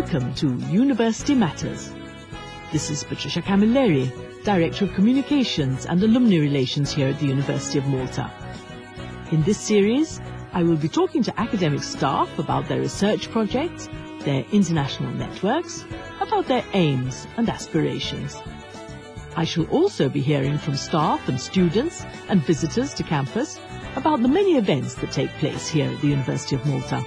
Welcome to University Matters. This is Patricia Camilleri, Director of Communications and Alumni Relations here at the University of Malta. In this series, I will be talking to academic staff about their research projects, their international networks, about their aims and aspirations. I shall also be hearing from staff and students and visitors to campus about the many events that take place here at the University of Malta.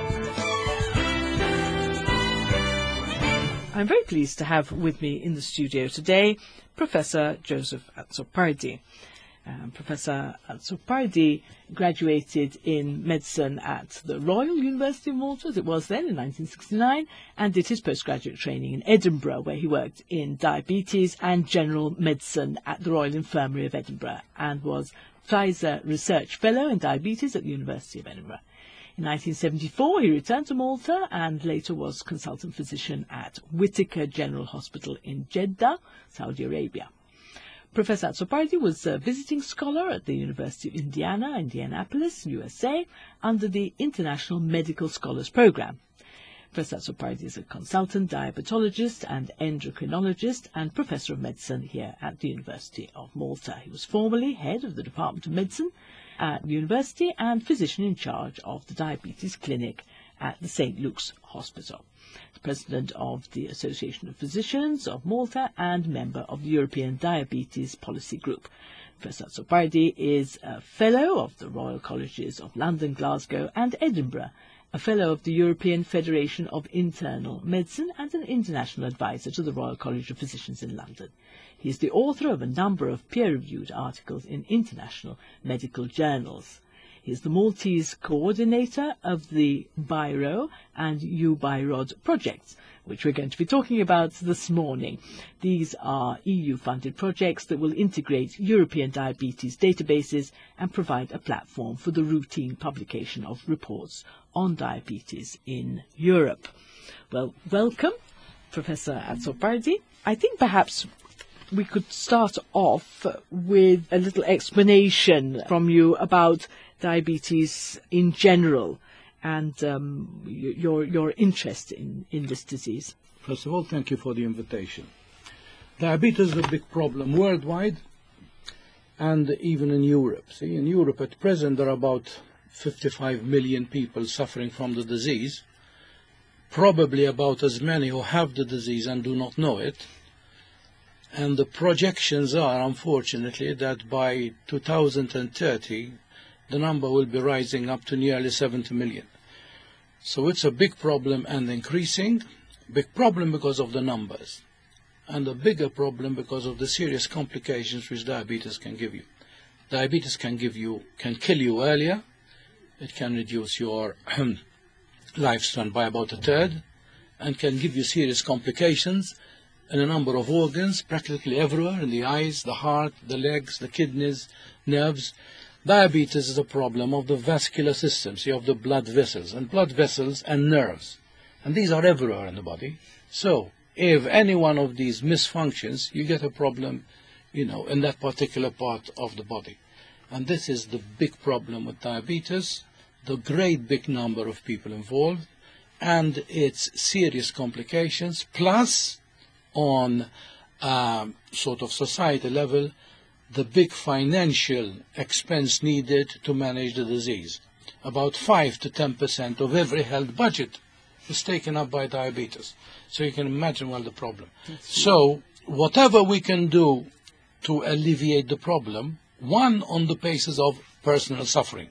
I'm very pleased to have with me in the studio today Professor Joseph Azzopardi. Professor Azzopardi graduated in medicine at the Royal University of Malta, as it was then, in 1969, and did his postgraduate training in Edinburgh, where he worked in diabetes and general medicine at the Royal Infirmary of Edinburgh, and was Pfizer Research Fellow in Diabetes at the University of Edinburgh. In 1974, he returned to Malta and later was consultant physician at Whitaker General Hospital in Jeddah, Saudi Arabia. Professor Azzopardi was a visiting scholar at the University of Indiana, Indianapolis, USA, under the International Medical Scholars Program. Professor Azzopardi is a consultant diabetologist and endocrinologist and professor of medicine here at the University of Malta. He was formerly head of the Department of Medicine at the university and physician in charge of the diabetes clinic at the St. Luke's Hospital. The president of the Association of Physicians of Malta and member of the European Diabetes Policy Group. Professor Azzopardi is a fellow of the Royal Colleges of London, Glasgow and Edinburgh, a fellow of the European Federation of Internal Medicine and an international advisor to the Royal College of Physicians in London. He is the author of a number of peer-reviewed articles in international medical journals. He is the Maltese coordinator of the BIRO and UBIROD projects, which we're going to be talking about this morning. These are EU-funded projects that will integrate European diabetes databases and provide a platform for the routine publication of reports on diabetes in Europe. Well, welcome, Professor Azzopardi. I think perhaps we could start off with a little explanation from you about diabetes in general and your interest in this disease. First of all, thank you for the invitation. Diabetes is a big problem worldwide and even in Europe. See, in Europe at present there are about 55 million people suffering from the disease, probably about as many who have the disease and do not know it. And the projections are, unfortunately, that by 2030 the number will be rising up to nearly 70 million. So it's a big problem and increasing. Big problem because of the numbers, and a bigger problem because of the serious complications which diabetes can give you. Diabetes can kill you earlier. It can reduce your lifespan by about a third and can give you serious complications in a number of organs, practically everywhere, in the eyes, the heart, the legs, the kidneys, nerves. Diabetes is a problem of the vascular system, see, of the blood vessels and nerves. And these are everywhere in the body. So if any one of these misfunctions, you get a problem, in that particular part of the body. And this is the big problem with diabetes, the great big number of people involved, and its serious complications, plus on sort of society level, the big financial expense needed to manage the disease. About 5 to 10% of every health budget is taken up by diabetes. So you can imagine well the problem. So whatever we can do to alleviate the problem, one, on the basis of personal suffering,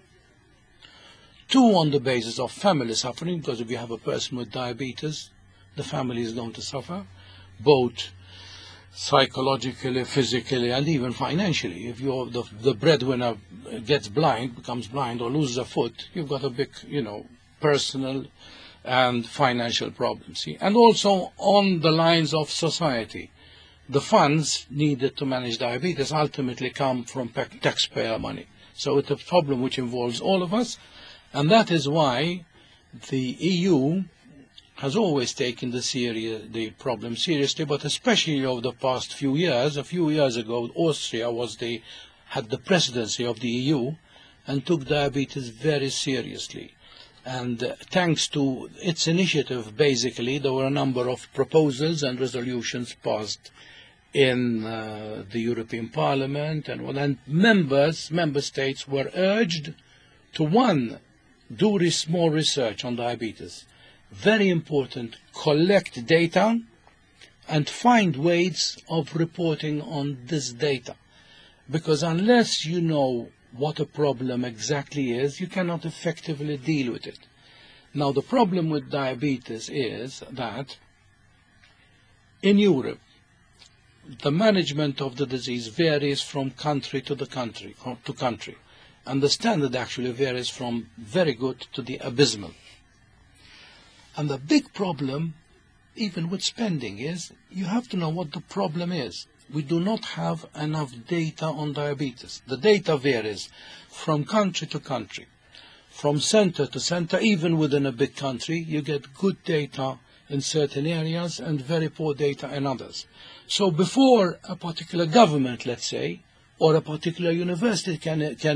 two, on the basis of family suffering, because if you have a person with diabetes, the family is going to suffer, both psychologically, physically, and even financially. If the breadwinner becomes blind or loses a foot, you've got a big, personal and financial problem. See? And also on the lines of society, the funds needed to manage diabetes ultimately come from taxpayer money. So it's a problem which involves all of us, and that is why the EU has always taken the problem seriously, but especially over the past few years. A few years ago, Austria had the presidency of the EU and took diabetes very seriously. And thanks to its initiative, basically, there were a number of proposals and resolutions passed in the European Parliament, and member states were urged to, one, do more research on diabetes. Very important, collect data and find ways of reporting on this data. Because unless you know what a problem exactly is, you cannot effectively deal with it. Now, the problem with diabetes is that in Europe, the management of the disease varies from country to country. And the standard actually varies from very good to the abysmal. And the big problem, even with spending, is you have to know what the problem is. We do not have enough data on diabetes. The data varies from country to country, from center to center. Even within a big country, you get good data in certain areas and very poor data in others. So before a particular government, let's say, or a particular university can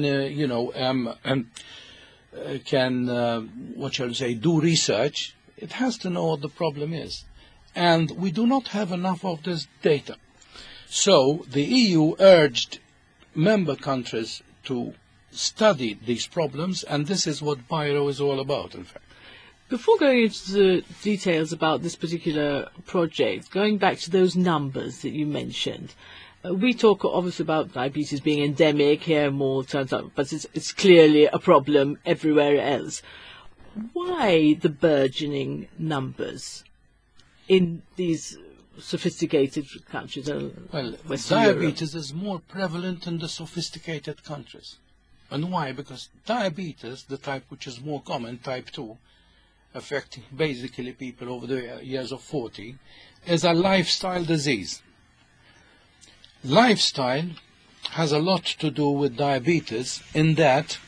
do research, it has to know what the problem is. And we do not have enough of this data. So the EU urged member countries to study these problems, and this is what BIRO is all about, in fact. Before going into the details about this particular project, going back to those numbers that you mentioned, we talk obviously about diabetes being endemic here in Malta, but it's clearly a problem everywhere else. Why the burgeoning numbers in these sophisticated countries? Well, Western diabetes Europe? is more prevalent in the sophisticated countries. And why? Because diabetes, the type which is more common, type 2, affecting basically people over the years of 40, is a lifestyle disease. Lifestyle has a lot to do with diabetes in that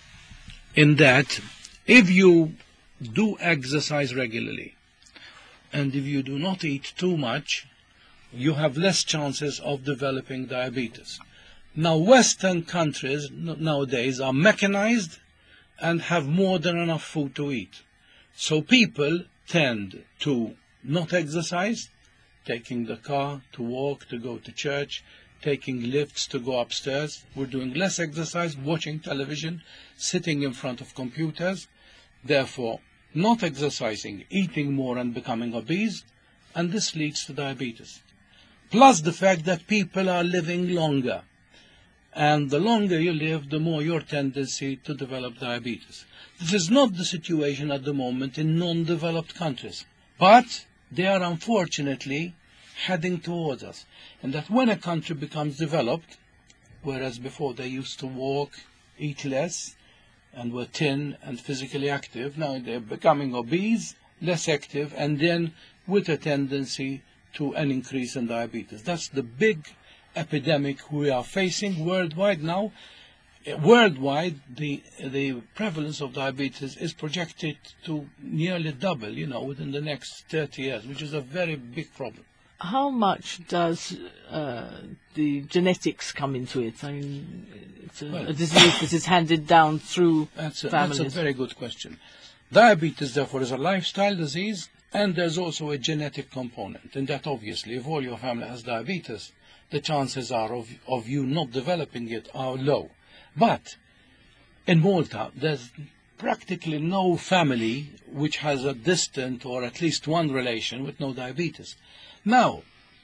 if you do exercise regularly and if you do not eat too much, you have less chances of developing diabetes. Now, Western countries nowadays are mechanized and have more than enough food to eat. So people tend to not exercise, taking the car to walk, to go to church, taking lifts to go upstairs. We're doing less exercise, watching television, sitting in front of computers, therefore not exercising, eating more and becoming obese, and this leads to diabetes. Plus the fact that people are living longer. And the longer you live, the more your tendency to develop diabetes. This is not the situation at the moment in non-developed countries, but they are unfortunately heading towards us. And that when a country becomes developed, whereas before they used to walk, eat less, and were thin and physically active, now they're becoming obese, less active, and then with a tendency to an increase in diabetes. That's the big epidemic we are facing worldwide now. Worldwide, the prevalence of diabetes is projected to nearly double, within the next 30 years, which is a very big problem. How much does the genetics come into it? I mean, it's a disease that is handed down through families. That's a very good question. Diabetes, therefore, is a lifestyle disease, and there's also a genetic component. And that, obviously, if all your family has diabetes, the chances are of you not developing it are low. But in Malta, there's practically no family which has a distant or at least one relation with no diabetes. Now,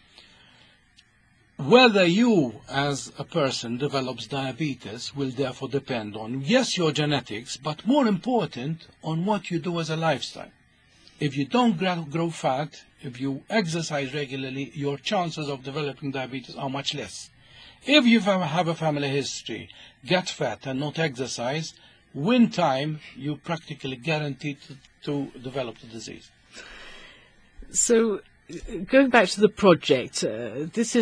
whether you as a person develops diabetes will therefore depend on, yes, your genetics, but more important, on what you do as a lifestyle. If you don't grow fat, if you exercise regularly, your chances of developing diabetes are much less. If you have a family history, get fat and not exercise, within time, you're practically guaranteed to develop the disease. So, going back to the project, this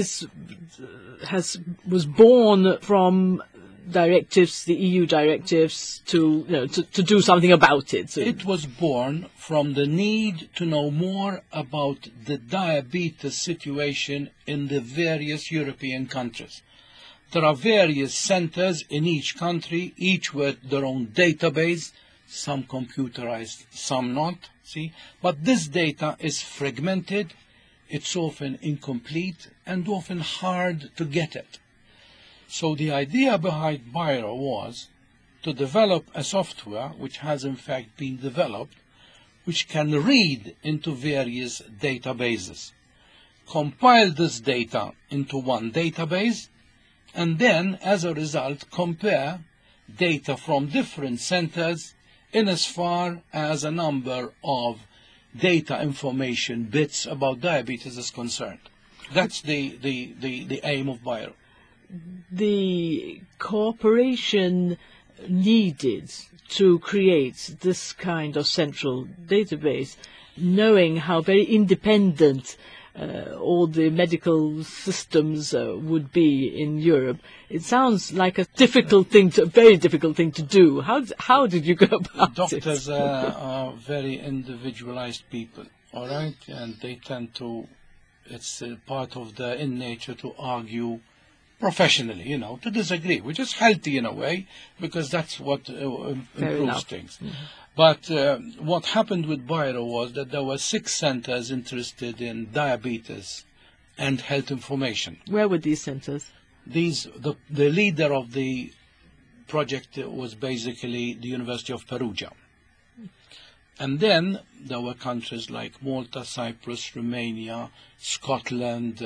was born from directives, the EU directives, to do something about it. So it was born from the need to know more about the diabetes situation in the various European countries. There are various centers in each country, each with their own database, some computerized, some not, see? But this data is fragmented, it's often incomplete, and often hard to get at. So the idea behind BIRO was to develop a software which has in fact been developed, which can read into various databases, compile this data into one database, and then, as a result, compare data from different centers in as far as a number of data information bits about diabetes is concerned. That's the aim of BIRO. The cooperation needed to create this kind of central database, knowing how very independent all the medical systems would be in Europe, it sounds like a very difficult thing to do. How did you go about it? Doctors are very individualized people, all right, and they tend to. It's part of their in nature to argue professionally, to disagree, which is healthy in a way, because that's what improves things. Mm-hmm. But what happened with BIRO was that there were 6 centers interested in diabetes and health information. Where were these centers? The leader of the project was basically the University of Perugia. And then there were countries like Malta, Cyprus, Romania, Scotland,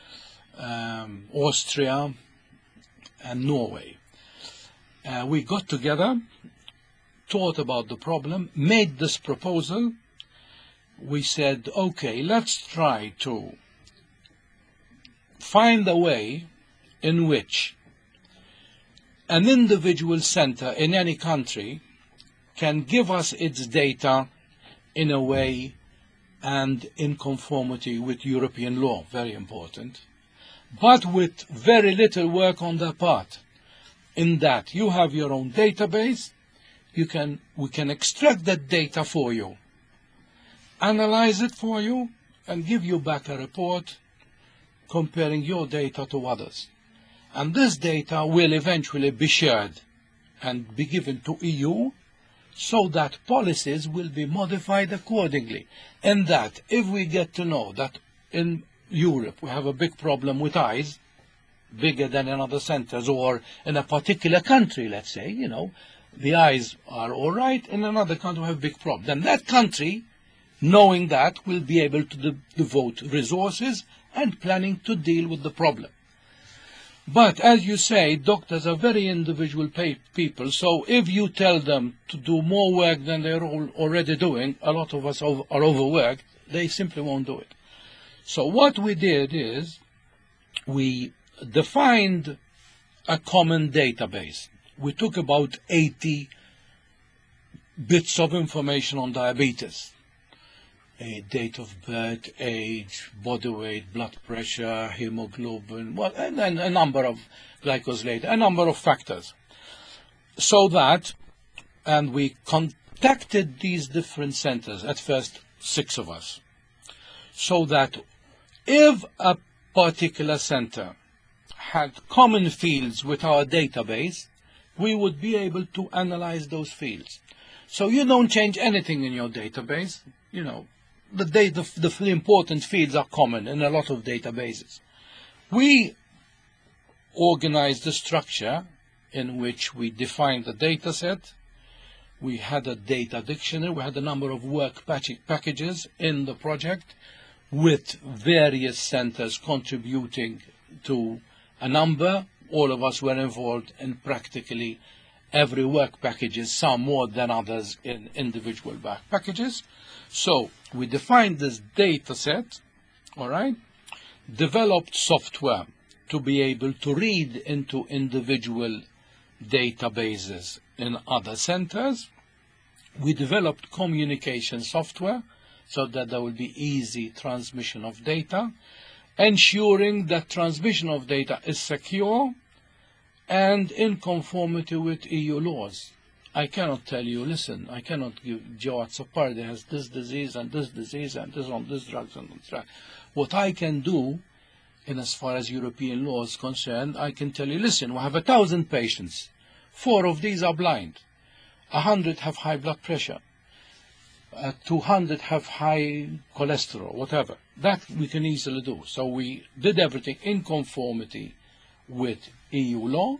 Austria, and Norway. We got together, thought about the problem, made this proposal. We said, okay, let's try to find a way in which an individual center in any country can give us its data in a way and in conformity with European law, very important, but with very little work on their part, in that you have your own database, we can extract that data for you, analyze it for you, and give you back a report comparing your data to others. And this data will eventually be shared and be given to EU, so that policies will be modified accordingly. And that if we get to know that in Europe we have a big problem with eyes, bigger than in other centers, or in a particular country, let's say, the eyes are all right, in another country we have a big problem, then that country, knowing that, will be able to devote resources and planning to deal with the problem. But as you say, doctors are very individual people, so if you tell them to do more work than they're already doing, a lot of us are overworked, they simply won't do it. So what we did is we defined a common database. We took about 80 bits of information on diabetes. A date of birth, age, body weight, blood pressure, hemoglobin, and then a number of glycosylated, a number of factors. So that, and we contacted these different centers, at first 6 of us, so that if a particular center had common fields with our database, we would be able to analyze those fields. So you don't change anything in your database, the important fields are common in a lot of databases. We organized the structure in which we defined the data set. We had a data dictionary. We had a number of work packages in the project with various centers contributing to a number. All of us were involved in practically every work packages, some more than others in individual work packages. So we defined this data set, all right, developed software to be able to read into individual databases in other centers. We developed communication software so that there will be easy transmission of data, ensuring that transmission of data is secure and in conformity with EU laws. I cannot tell you, listen, I cannot give Joe Azzopardi has this disease and this on this drugs and this drug. What I can do, in as far as European law is concerned, I can tell you, listen, we have 1,000 patients. 4 of these are blind. 100 have high blood pressure, 200 have high cholesterol, whatever. That we can easily do. So we did everything in conformity with EU law,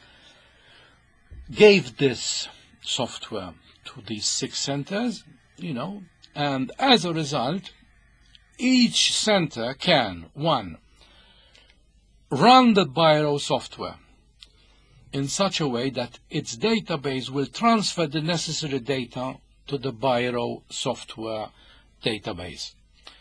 gave this software to these 6 centers, and as a result, each center can, 1, run the Biro software in such a way that its database will transfer the necessary data to the Biro software database.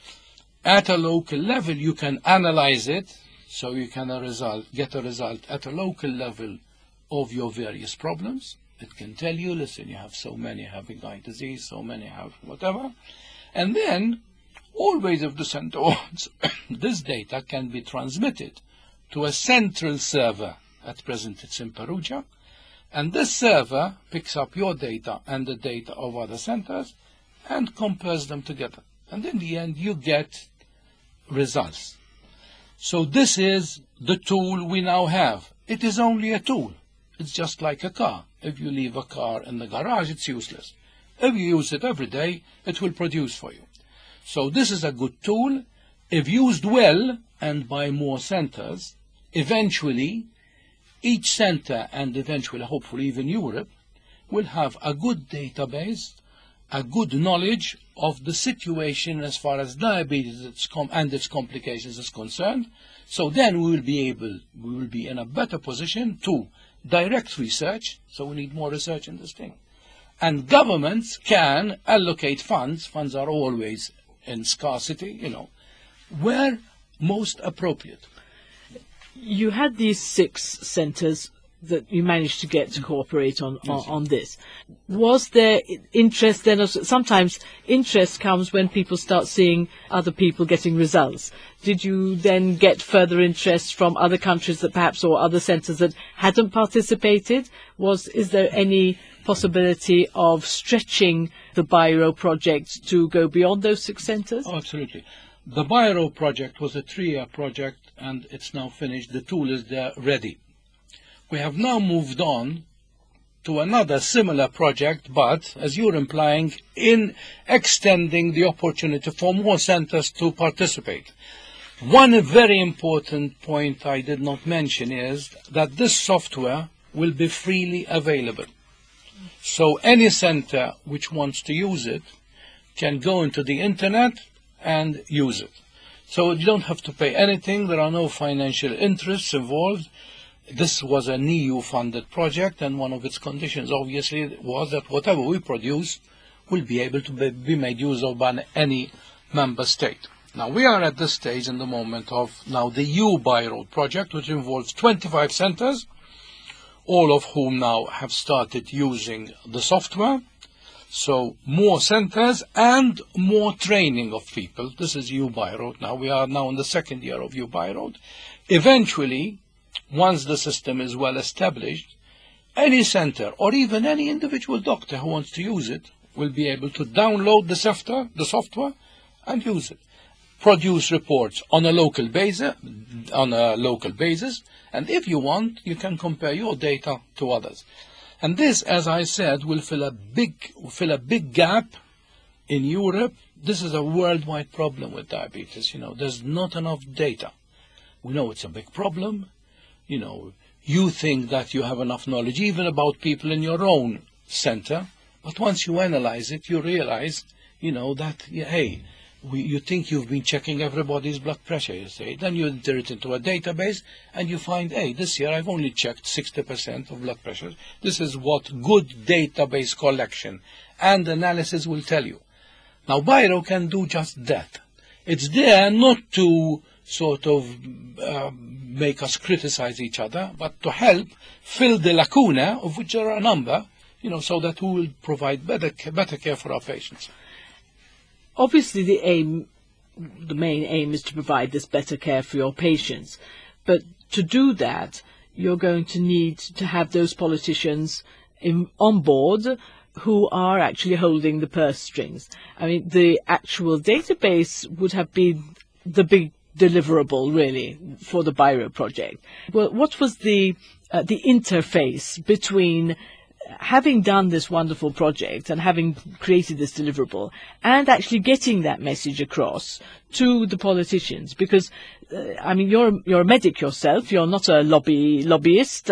At a local level, you can analyze it, so you can get a result at a local level of your various problems. It can tell you, listen, you have so many having eye disease, so many have whatever. And then, always if the center wants, this data can be transmitted to a central server. At present it's in Perugia. And this server picks up your data and the data of other centers and compares them together. And in the end, you get results. So this is the tool we now have. It is only a tool. It's just like a car. If you leave a car in the garage, it's useless. If you use it every day, it will produce for you. So this is a good tool. If used well and by more centers, eventually each center, and eventually hopefully even Europe, will have a good database, a good knowledge of the situation as far as diabetes and its complications is concerned. So then we will be in a better position to direct research, so we need more research in this thing. And governments can allocate funds are always in scarcity, where most appropriate. You had these 6 centers that you managed to get to cooperate on this. Was there interest then? Sometimes interest comes when people start seeing other people getting results. Did you then get further interest from other countries that perhaps, or other centers that hadn't participated? Is there any possibility of stretching the Biro project to go beyond those 6 centers? Oh, absolutely. The Biro project was a 3-year project, and it's now finished. The tool is there ready. We have now moved on to another similar project, but, as you're implying, in extending the opportunity for more centers to participate. One very important point I did not mention is that this software will be freely available. So any center which wants to use it can go into the internet and use it. So you don't have to pay anything. There are no financial interests involved. This was an EU-funded project, and one of its conditions, obviously, was that whatever we produce will be able to be made use of by any member state. Now, we are at this stage in the moment of now the EU-Biro project, which involves 25 centers, all of whom now have started using the software. So more centers and more training of people. This is EU-Biro now. We are now in the 2nd year of EU-Biro. Eventually, once the system is well established, any center or even any individual doctor who wants to use it will be able to download the software and use it. Produce reports on a local basis, and if you want, you can compare your data to others. And this, as I said, will fill a big gap in Europe. This is a worldwide problem with diabetes. There's not enough data. We know it's a big problem. You think that you have enough knowledge even about people in your own center, but once you analyze it, you realize, that, hey, you think you've been checking everybody's blood pressure, you say. Then you enter it into a database and you find, hey, this year I've only checked 60% of blood pressure. This is what good database collection and analysis will tell you. Now, Biro can do just that. It's there not to sort of make us criticize each other, but to help fill the lacuna, of which there are a number, so that we will provide better care for our patients. Obviously, the main aim is to provide this better care for your patients. But to do that, you're going to need to have those politicians on board who are actually holding the purse strings. I mean, the actual database would have been the big deliverable, really, for the Biro project. Well, what was the interface between having done this wonderful project and having created this deliverable and actually getting that message across to the politicians, because I mean, you're a medic yourself, you're not a lobbyist.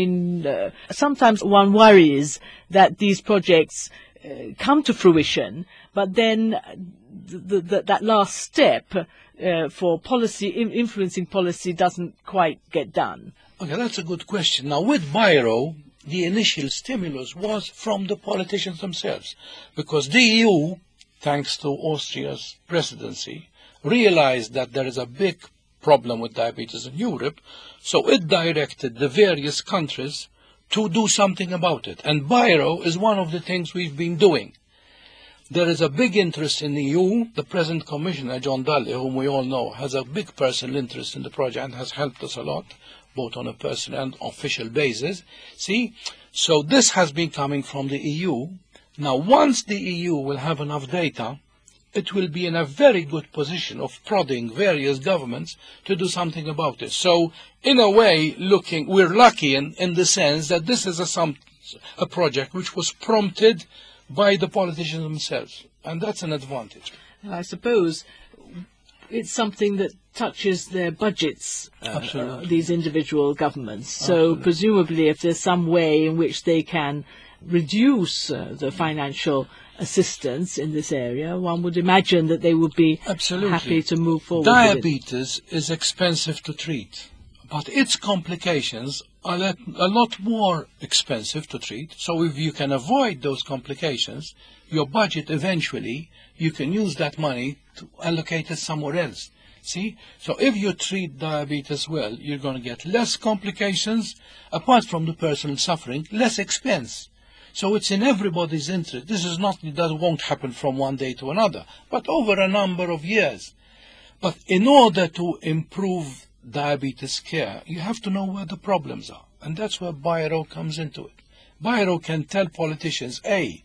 Sometimes one worries that these projects come to fruition, but then that last step for policy, influencing policy, doesn't quite get done. Okay, that's a good question. Now, with BIRO, the initial stimulus was from the politicians themselves, because the EU, thanks to Austria's presidency, realized that there is a big problem with diabetes in Europe, so it directed the various countries to do something about it. And BIRO is one of the things we've been doing. There is a big interest in the EU. The present Commissioner, John Dalli, whom we all know, has a big personal interest in the project and has helped us a lot, both on a personal and official basis. See? So this has been coming from the EU. Now, once the EU will have enough data, it will be in a very good position of prodding various governments to do something about it. So, in a way, we're lucky in the sense that this is a project which was prompted by the politicians themselves, and that's an advantage. I suppose it's something that touches their budgets, these individual governments. So Absolutely. presumably if there's some way in which they can reduce the financial assistance in this area, one would imagine that they would be happy to move forward. Diabetes is expensive to treat, but its complications are a lot more expensive to treat. So if you can avoid those complications, your budget eventually, you can use that money to allocate it somewhere else. See? So if you treat diabetes well, you're going to get less complications, apart from the personal suffering, less expense. So it's in everybody's interest. This is not, that won't happen from one day to another, but over a number of years. But in order to improve diabetes care, you have to know where the problems are. And that's where BIRO comes into it. BIRO can tell politicians,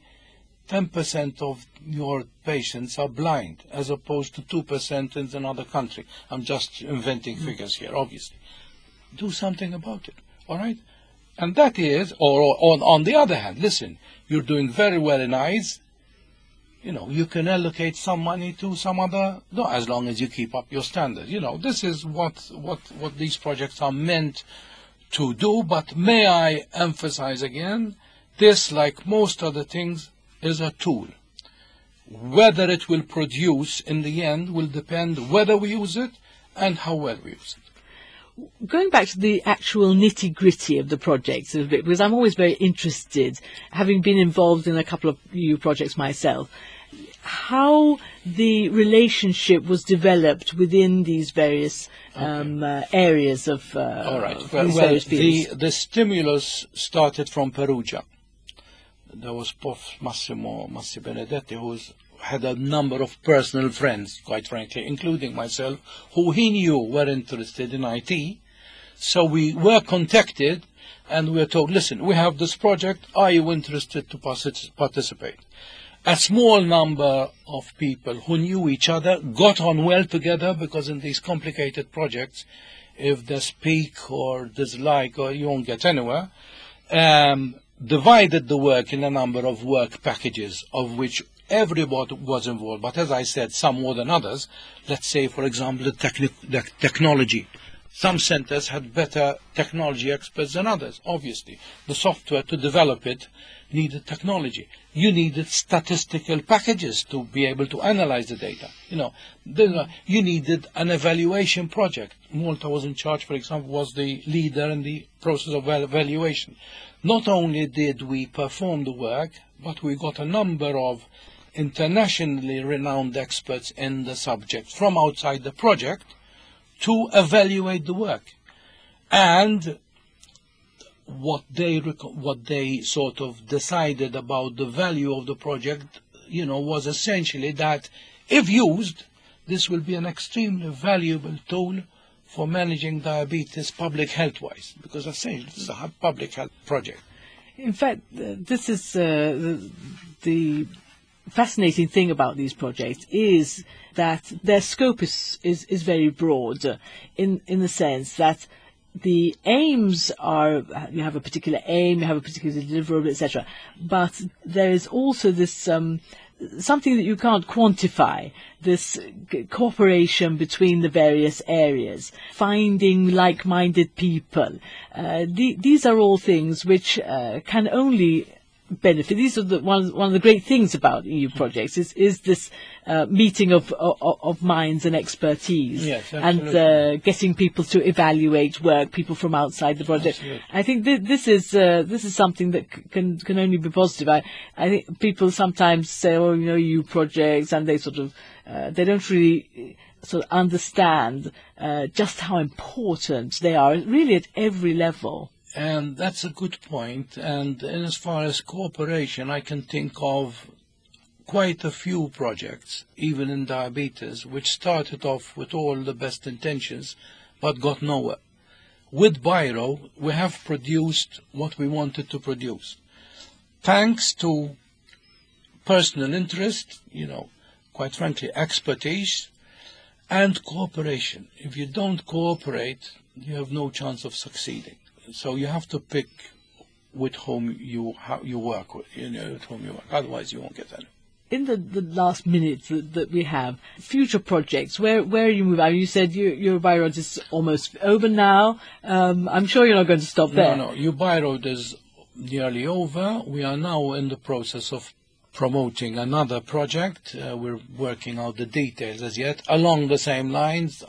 10% of your patients are blind, as opposed to 2% in another country. I'm just inventing figures here, obviously. Do something about it, all right? And that is, or on the other hand, listen, you're doing very well in eyes, you can allocate some money to some other, as long as you keep up your standard. This is what these projects are meant to do. But may I emphasize again, this, like most other things, is a tool. Whether it will produce in the end will depend whether we use it and how well we use it. Going back to the actual nitty-gritty of the projects a little bit, because I'm always very interested, having been involved in a couple of EU projects myself, how the relationship was developed within these various areas of all right. these various fields. The stimulus started from Perugia. There was Prof. Massimo Benedetti, who had a number of personal friends, quite frankly, including myself, who he knew were interested in IT. So we were contacted and we were told, listen, we have this project, are you interested to participate? A small number of people who knew each other got on well together, because in these complicated projects, if there's peak or dislike, or you won't get anywhere, divided the work in a number of work packages, of which everybody was involved. But as I said, some more than others. Let's say, for example, the technology. Some centers had better technology experts than others, obviously. The software to develop it needed technology. You needed statistical packages to be able to analyze the data. You needed an evaluation project. Malta was in charge, for example, was the leader in the process of evaluation. Not only did we perform the work, but we got a number of internationally renowned experts in the subject from outside the project to evaluate the work. And what they sort of decided about the value of the project, was essentially that if used, this will be an extremely valuable tool for managing diabetes public health-wise, because essentially this is a public health project. In fact, this is the fascinating thing about these projects is that their scope is very broad in the sense that the aims are, you have a particular aim, you have a particular deliverable, etc. But there is also this something that you can't quantify, this cooperation between the various areas, finding like-minded people. These are all things which can only benefit. These are one of the great things about EU projects is this meeting of minds and expertise, yes, and getting people to evaluate work, people from outside the project. Absolutely. I think this is something that can only be positive. I think people sometimes say, oh, EU projects, and they sort of they don't really sort of understand just how important they are, really at every level. And that's a good point. And as far as cooperation, I can think of quite a few projects, even in diabetes, which started off with all the best intentions, but got nowhere. With Biro, we have produced what we wanted to produce. Thanks to personal interest, quite frankly, expertise, and cooperation. If you don't cooperate, you have no chance of succeeding. So you have to pick with whom you work with, with whom you work. Otherwise, you won't get any. In the last minute that we have, future projects, where are you moving? You said your Biro is almost over now. I'm sure you're not going to stop there. No, your Biro is nearly over. We are now in the process of promoting another project. We're working out the details as yet, along the same lines,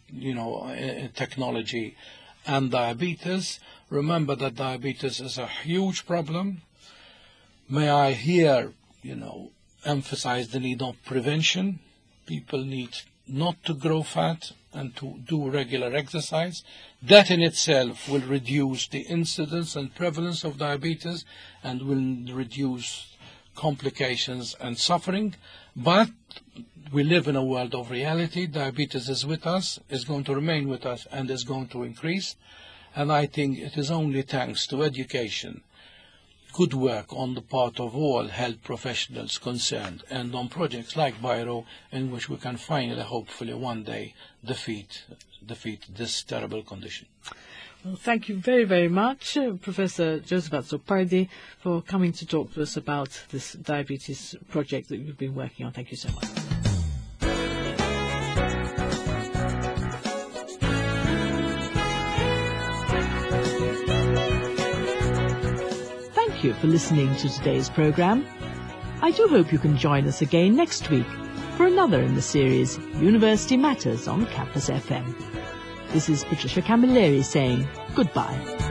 technology and diabetes. Remember that diabetes is a huge problem. May I here, emphasize the need of prevention. People need not to grow fat and to do regular exercise. That in itself will reduce the incidence and prevalence of diabetes and will reduce complications and suffering. But we live in a world of reality. Diabetes is with us, is going to remain with us, and is going to increase. And I think it is only thanks to education, good work on the part of all health professionals concerned, and on projects like Biro, in which we can finally, hopefully, one day defeat this terrible condition. Well, thank you very, very much, Professor Joseph Azzopardi, for coming to talk to us about this diabetes project that you've been working on. Thank you so much. Thank you for listening to today's programme. I do hope you can join us again next week for another in the series University Matters on Campus FM. This is Patricia Camilleri saying goodbye.